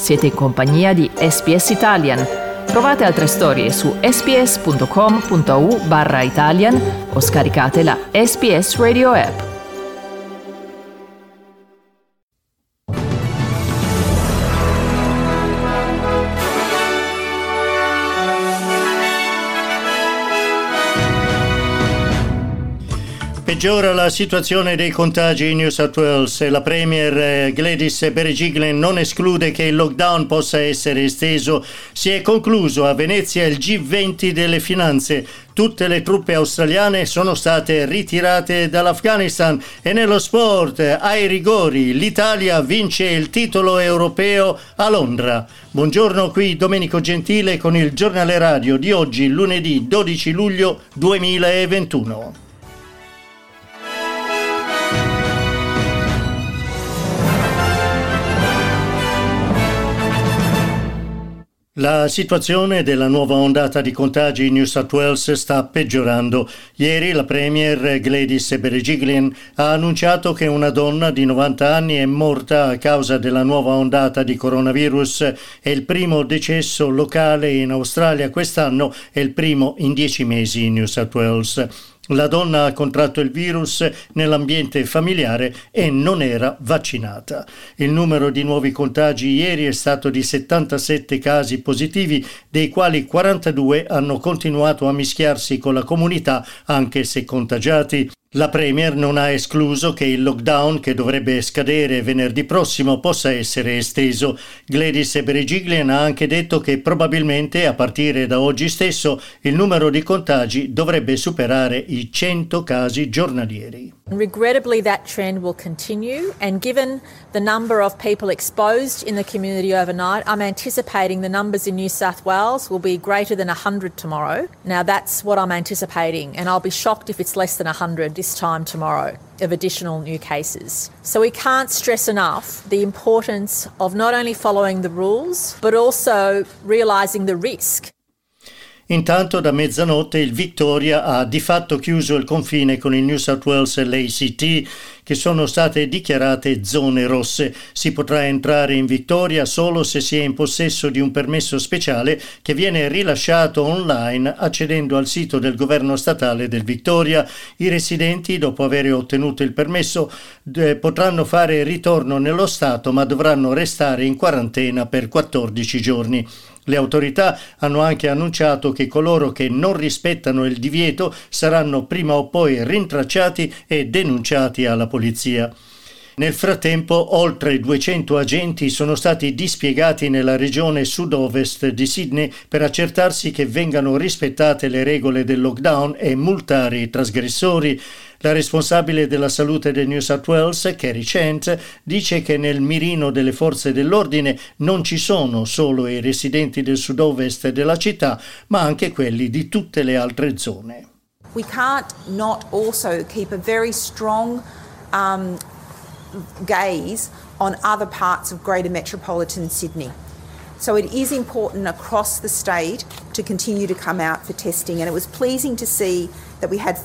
Siete in compagnia di SBS Italian. Trovate altre storie su sbs.com.au/Italian o scaricate la SBS Radio app. Peggiora la situazione dei contagi in New South Wales e la Premier Gladys Berejiklian non esclude che il lockdown possa essere esteso. Si è concluso a Venezia il G20 delle finanze. Tutte le truppe australiane sono state ritirate dall'Afghanistan e nello sport, ai rigori, l'Italia vince il titolo europeo a Londra. Buongiorno, qui Domenico Gentile con il giornale radio di oggi, lunedì 12 luglio 2021. La situazione della nuova ondata di contagi in New South Wales sta peggiorando. Ieri la Premier Gladys Berejiklian ha annunciato che una donna di 90 anni è morta a causa della nuova ondata di coronavirus. È il primo decesso locale in Australia quest'anno e il primo in 10 mesi in New South Wales. La donna ha contratto il virus nell'ambiente familiare e non era vaccinata. Il numero di nuovi contagi ieri è stato di 77 casi positivi, dei quali 42 hanno continuato a mischiarsi con la comunità anche se contagiati. La Premier non ha escluso che il lockdown, che dovrebbe scadere venerdì prossimo, possa essere esteso. Gladys Berejiklian ha anche detto che probabilmente a partire da oggi stesso il numero di contagi dovrebbe superare i 100 casi giornalieri. Regrettably, that trend will continue, and given the number of people exposed in the community overnight, I'm anticipating the numbers in New South Wales will be greater than 100 tomorrow. Now, that's what I'm anticipating, and I'll be shocked if it's less than 100 this time tomorrow of additional new cases. So we can't stress enough the importance of not only following the rules, but also realising the risk. Intanto da mezzanotte il Victoria ha di fatto chiuso il confine con il New South Wales e l'ACT, che sono state dichiarate zone rosse. Si potrà entrare in Victoria solo se si è in possesso di un permesso speciale che viene rilasciato online accedendo al sito del governo statale del Victoria. I residenti, dopo aver ottenuto il permesso, potranno fare ritorno nello Stato, ma dovranno restare in quarantena per 14 giorni. Le autorità hanno anche annunciato che coloro che non rispettano il divieto saranno prima o poi rintracciati e denunciati alla polizia. Nel frattempo, oltre 200 agenti sono stati dispiegati nella regione sud-ovest di Sydney per accertarsi che vengano rispettate le regole del lockdown e multare i trasgressori. La responsabile della salute del New South Wales, Kerry Chant, dice che nel mirino delle forze dell'ordine non ci sono solo i residenti del sud-ovest della città, ma anche quelli di tutte le altre zone. We can't not also keep a very strong gaze on other parts of greater metropolitan Sydney. So it is important across the state to continue to come out for testing, and it was pleasing to see that we had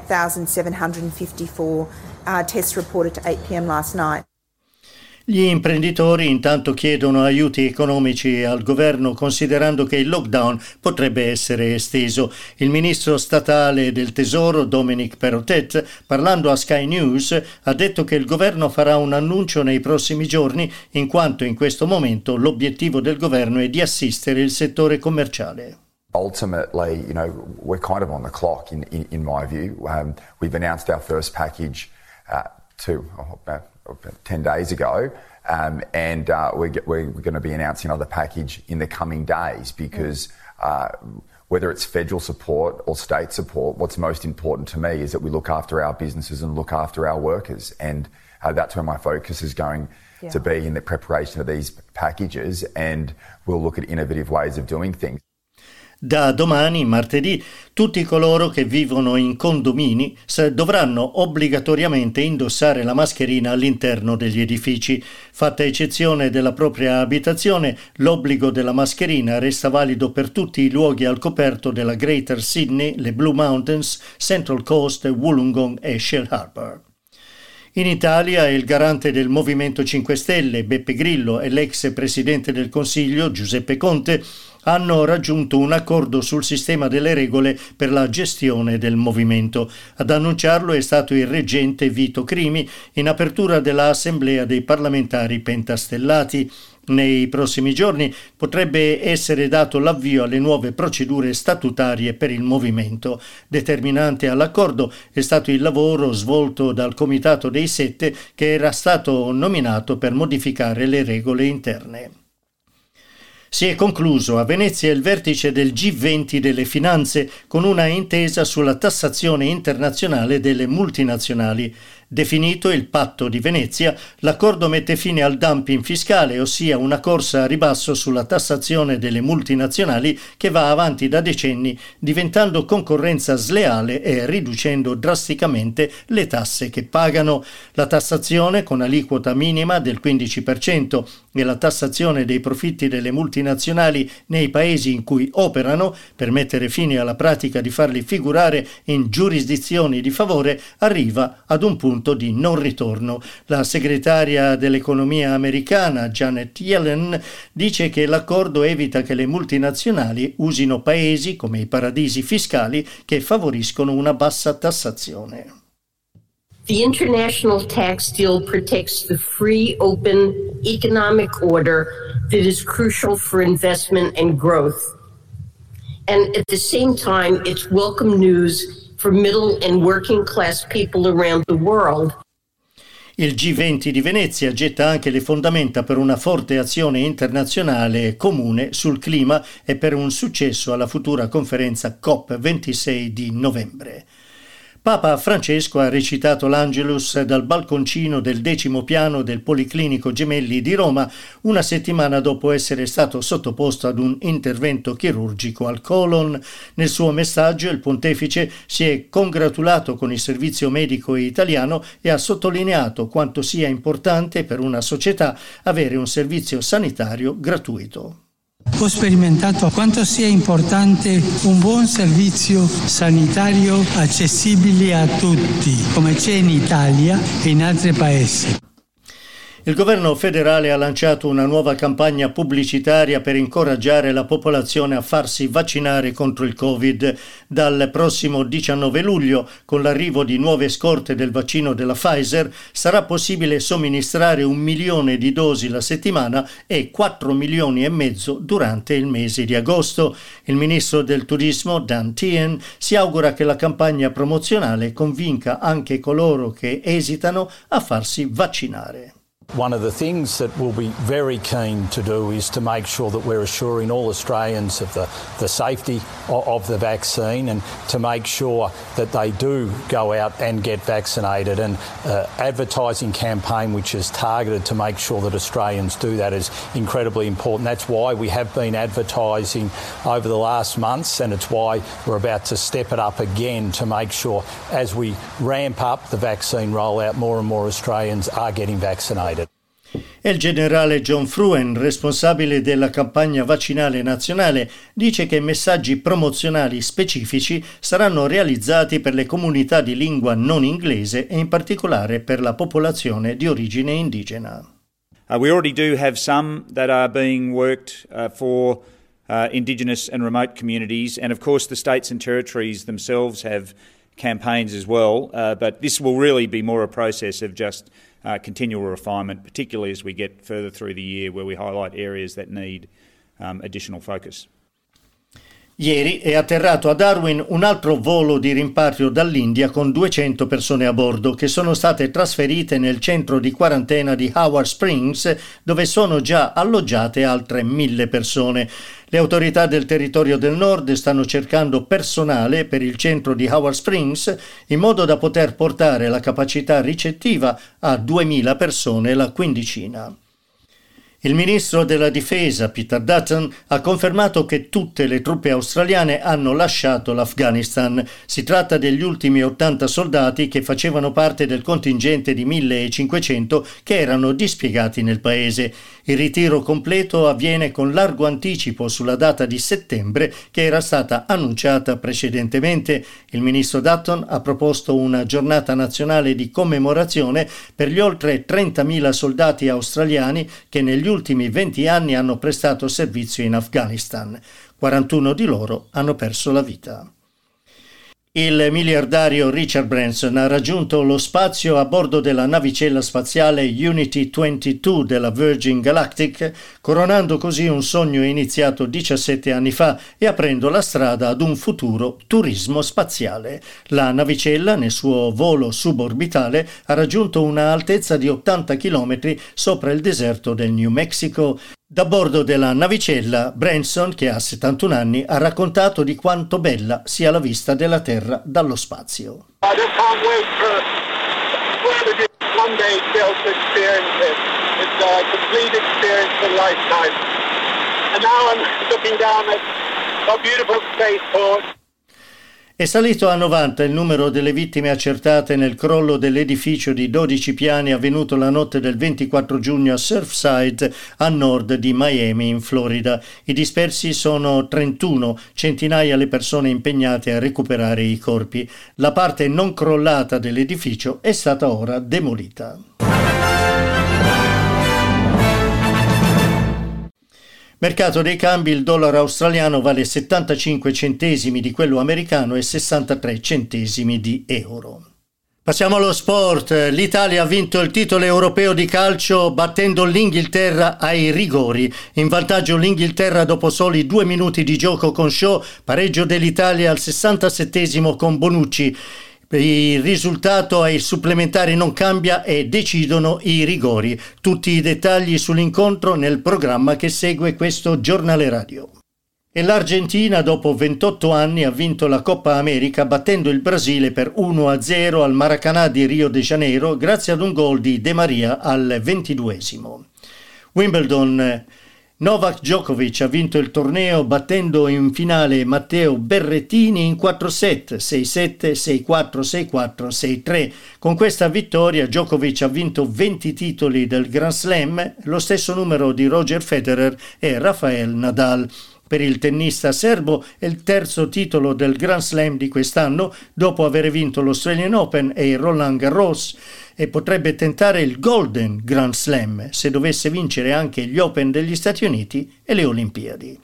48,754 tests reported to 8 p.m. last night. Gli imprenditori intanto chiedono aiuti economici al governo considerando che il lockdown potrebbe essere esteso. Il ministro statale del Tesoro Dominic Perrottet, parlando a Sky News, ha detto che il governo farà un annuncio nei prossimi giorni in quanto in questo momento l'obiettivo del governo è di assistere il settore commerciale. Ultimately, we're kind of on the clock in my view. We've announced our first package about 10 days ago, and we're going to be announcing another package in the coming days because whether it's federal support or state support, what's most important to me is that we look after our businesses and look after our workers, and that's where my focus is going to be in the preparation of these packages, and we'll look at innovative ways of doing things. Da domani, martedì, tutti coloro che vivono in condomini dovranno obbligatoriamente indossare la mascherina all'interno degli edifici. Fatta eccezione della propria abitazione, l'obbligo della mascherina resta valido per tutti i luoghi al coperto della Greater Sydney, le Blue Mountains, Central Coast, Wollongong e Shell Harbour. In Italia il garante del Movimento 5 Stelle, Beppe Grillo, e l'ex presidente del Consiglio, Giuseppe Conte, hanno raggiunto un accordo sul sistema delle regole per la gestione del movimento. Ad annunciarlo è stato il reggente Vito Crimi in apertura dell'Assemblea dei parlamentari pentastellati. Nei prossimi giorni potrebbe essere dato l'avvio alle nuove procedure statutarie per il movimento. Determinante all'accordo è stato il lavoro svolto dal Comitato dei Sette, che era stato nominato per modificare le regole interne. Si è concluso a Venezia il vertice del G20 delle finanze con una intesa sulla tassazione internazionale delle multinazionali. Definito il Patto di Venezia, l'accordo mette fine al dumping fiscale, ossia una corsa a ribasso sulla tassazione delle multinazionali che va avanti da decenni, diventando concorrenza sleale e riducendo drasticamente le tasse che pagano. La tassazione con aliquota minima del 15% e la tassazione dei profitti delle multinazionali nei paesi in cui operano, per mettere fine alla pratica di farli figurare in giurisdizioni di favore, arriva ad un punto di non ritorno. La segretaria dell'economia americana Janet Yellen dice che l'accordo evita che le multinazionali usino paesi come i paradisi fiscali che favoriscono una bassa tassazione. The international tax deal protects the free, open economic order that is crucial for investment and growth. And at the same time, it's welcome news for middle and working class people around the world. Il G20 di Venezia getta anche le fondamenta per una forte azione internazionale comune sul clima e per un successo alla futura conferenza COP26 di novembre. Papa Francesco ha recitato l'Angelus dal balconcino del 10° piano del Policlinico Gemelli di Roma, una settimana dopo essere stato sottoposto ad un intervento chirurgico al colon. Nel suo messaggio il pontefice si è congratulato con il servizio medico italiano e ha sottolineato quanto sia importante per una società avere un servizio sanitario gratuito. Ho sperimentato quanto sia importante un buon servizio sanitario accessibile a tutti, come c'è in Italia e in altri paesi. Il governo federale ha lanciato una nuova campagna pubblicitaria per incoraggiare la popolazione a farsi vaccinare contro il Covid. Dal prossimo 19 luglio, con l'arrivo di nuove scorte del vaccino della Pfizer, sarà possibile somministrare 1 milione di dosi la settimana e 4 milioni e mezzo durante il mese di agosto. Il ministro del Turismo, Dan Tehan, si augura che la campagna promozionale convinca anche coloro che esitano a farsi vaccinare. One of the things that we'll be very keen to do is to make sure that we're assuring all Australians of the safety of the vaccine and to make sure that they do go out and get vaccinated. And advertising campaign which is targeted to make sure that Australians do that is incredibly important. That's why we have been advertising over the last months, and it's why we're about to step it up again to make sure as we ramp up the vaccine rollout, more and more Australians are getting vaccinated. E il generale John Fruen, responsabile della campagna vaccinale nazionale, dice che messaggi promozionali specifici saranno realizzati per le comunità di lingua non inglese e in particolare per la popolazione di origine indigena. We already do have some that are being worked for Indigenous and remote communities, and of course the states and territories themselves have campaigns as well, but this will really be more a process of just continual refinement, particularly as we get further through the year where we highlight areas that need additional focus. Ieri è atterrato a Darwin un altro volo di rimpatrio dall'India con 200 persone a bordo che sono state trasferite nel centro di quarantena di Howard Springs, dove sono già alloggiate altre 1.000 persone. Le autorità del territorio del nord stanno cercando personale per il centro di Howard Springs in modo da poter portare la capacità ricettiva a 2.000 persone la quindicina. Il ministro della difesa, Peter Dutton, ha confermato che tutte le truppe australiane hanno lasciato l'Afghanistan. Si tratta degli ultimi 80 soldati che facevano parte del contingente di 1.500 che erano dispiegati nel paese. Il ritiro completo avviene con largo anticipo sulla data di settembre che era stata annunciata precedentemente. Il ministro Dutton ha proposto una giornata nazionale di commemorazione per gli oltre 30.000 soldati australiani che negli ultimi 20 anni hanno prestato servizio in Afghanistan. 41 di loro hanno perso la vita. Il miliardario Richard Branson ha raggiunto lo spazio a bordo della navicella spaziale Unity 22 della Virgin Galactic, coronando così un sogno iniziato 17 anni fa e aprendo la strada ad un futuro turismo spaziale. La navicella, nel suo volo suborbitale, ha raggiunto una altezza di 80 km sopra il deserto del New Mexico. Da bordo della navicella, Branson, che ha 71 anni, ha raccontato di quanto bella sia la vista della Terra dallo spazio. I just can't wait for one day still to experience it. It's a complete experience of a lifetime. And now I'm looking down at a beautiful spaceport. È salito a 90 il numero delle vittime accertate nel crollo dell'edificio di 12 piani avvenuto la notte del 24 giugno a Surfside, a nord di Miami, in Florida. I dispersi sono 31, centinaia le persone impegnate a recuperare i corpi. La parte non crollata dell'edificio è stata ora demolita. Mercato dei cambi, il dollaro australiano vale 75 centesimi di quello americano e 63 centesimi di euro. Passiamo allo sport. L'Italia ha vinto il titolo europeo di calcio battendo l'Inghilterra ai rigori. In vantaggio l'Inghilterra dopo soli 2 minuti di gioco con Shaw, pareggio dell'Italia al 67esimo con Bonucci. Il risultato ai supplementari non cambia e decidono i rigori. Tutti i dettagli sull'incontro nel programma che segue questo giornale radio. E l'Argentina dopo 28 anni ha vinto la Coppa America battendo il Brasile per 1-0 al Maracanã di Rio de Janeiro grazie ad un gol di De Maria al 22esimo. Wimbledon. Novak Djokovic ha vinto il torneo battendo in finale Matteo Berrettini in 4 set, 6-7, 6-4, 6-4, 6-3. Con questa vittoria Djokovic ha vinto 20 titoli del Grand Slam, lo stesso numero di Roger Federer e Rafael Nadal. Per il tennista serbo è il terzo titolo del Grand Slam di quest'anno dopo aver vinto l'Australian Open e il Roland Garros e potrebbe tentare il Golden Grand Slam se dovesse vincere anche gli Open degli Stati Uniti e le Olimpiadi.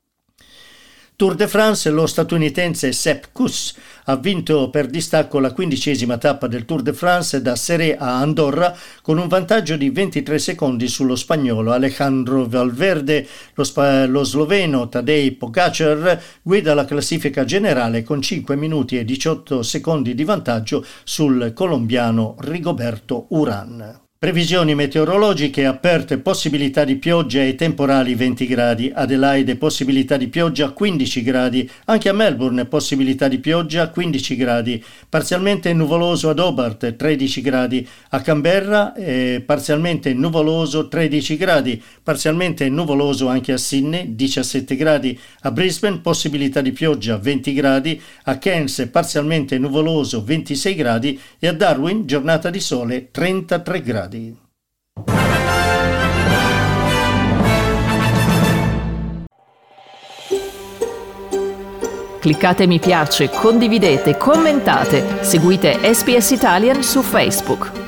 Tour de France, lo statunitense Sepp Kuss ha vinto per distacco la 15ª tappa del Tour de France da Seré a Andorra con un vantaggio di 23 secondi sullo spagnolo Alejandro Valverde. Lo sloveno Tadej Pogačar guida la classifica generale con 5 minuti e 18 secondi di vantaggio sul colombiano Rigoberto Urán. Previsioni meteorologiche aperte, possibilità di pioggia e temporali 20 gradi, Adelaide possibilità di pioggia 15 gradi, anche a Melbourne possibilità di pioggia 15 gradi, parzialmente nuvoloso ad Hobart 13 gradi, a Canberra parzialmente nuvoloso 13 gradi, parzialmente nuvoloso anche a Sydney 17 gradi, a Brisbane possibilità di pioggia 20 gradi, a Cairns parzialmente nuvoloso 26 gradi e a Darwin giornata di sole 33 gradi. Cliccate mi piace, condividete, commentate, seguite SBS Italian su Facebook.